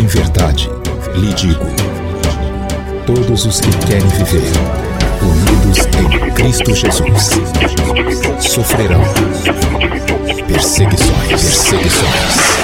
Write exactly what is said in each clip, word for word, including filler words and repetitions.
Em verdade, lhe digo, todos os que querem viver unidos em Cristo Jesus sofrerão perseguições, perseguições.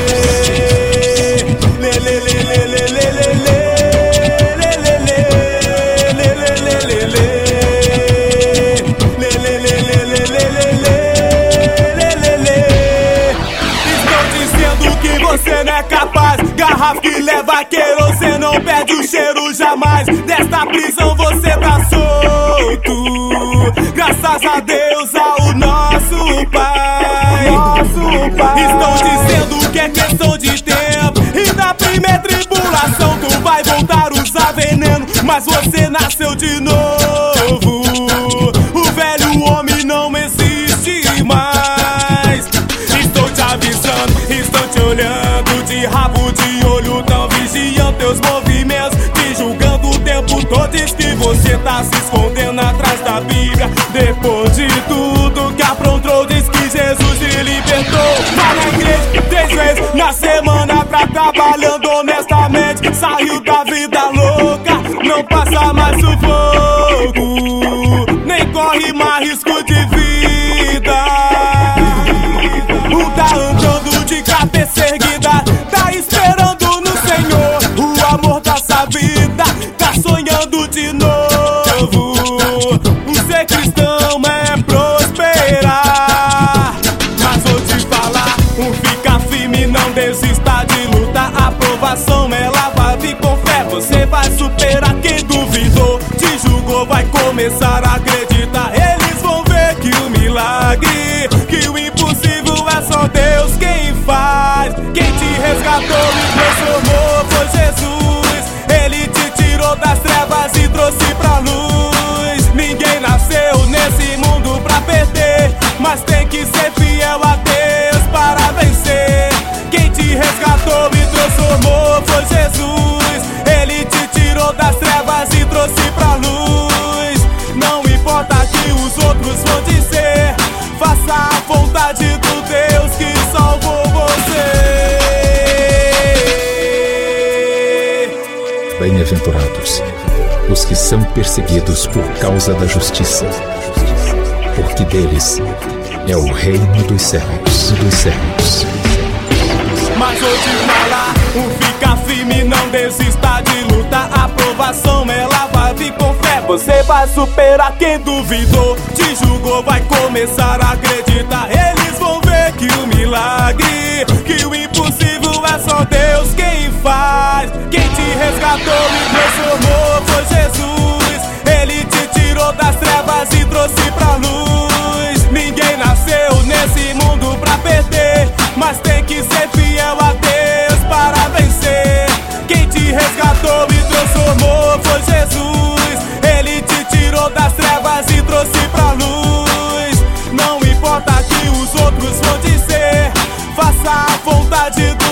Você não é capaz, garrafa que leva querosene não perde o cheiro jamais. Desta prisão você tá solto, graças a Deus ao nosso Pai. Nosso Pai. Estão dizendo que é questão de tempo, e na primeira tribulação tu vai voltar a usar veneno, mas você nasceu de novo. O velho homem não existe mais. Estou te avisando, estou te olhando de rabo de olho, tão vigiando teus movimentos, te julgando o tempo todo. Diz que você tá se escondendo atrás da Bíblia. Depois de tudo que aprontou, diz que Jesus te libertou. Vai na igreja três vezes na semana, pra trabalhando honestamente. Saiu da vida louca, não passa mais sufoco, nem corre mais risco de vida. Um tá andando de cabeça erguida, tá esperando no Senhor o amor dessa vida, tá sonhando de novo. Um ser cristão é prosperar, mas vou te falar, um fica firme, não desista de lutar. A aprovação ela vai vir com fé, você vai superar. Quem duvidou, te julgou, vai começar a acreditar. Eles vão ver que o milagre, que o impossível é só Deus quem faz. Quem te resgatou e transformou foi Jesus. Ele te tirou das trevas e trouxe pra luz. Ninguém nasceu nesse mundo pra perder, mas tem que ser fiel a Deus para vencer. Quem te resgatou e transformou foi Jesus. Ele te tirou das trevas e trouxe pra luz. Não importa que os outros vão dizer, faça a vontade do Deus que salvou você. Bem-aventurados os que são perseguidos por causa da justiça, porque deles é o reino dos céus, dos céus. Mas vou te falar, um fica firme, não desista de lutar. A aprovação ela vai vir com fé, você vai superar. Quem duvidou, te julgou, vai começar a acreditar. Eles vão ver que o milagre, que o impossível é só Deus quem faz. Quem te resgatou e transformou foi Jesus. Ele te tirou das trevas e trouxe pra luz. Ninguém nasceu nesse mundo pra perder, mas tem que ser fiel a Deus para vencer. Quem te resgatou e transformou foi Jesus. Ele te tirou das trevas e trouxe pra luz. Não importa que os outros vão dizer, faça a vontade do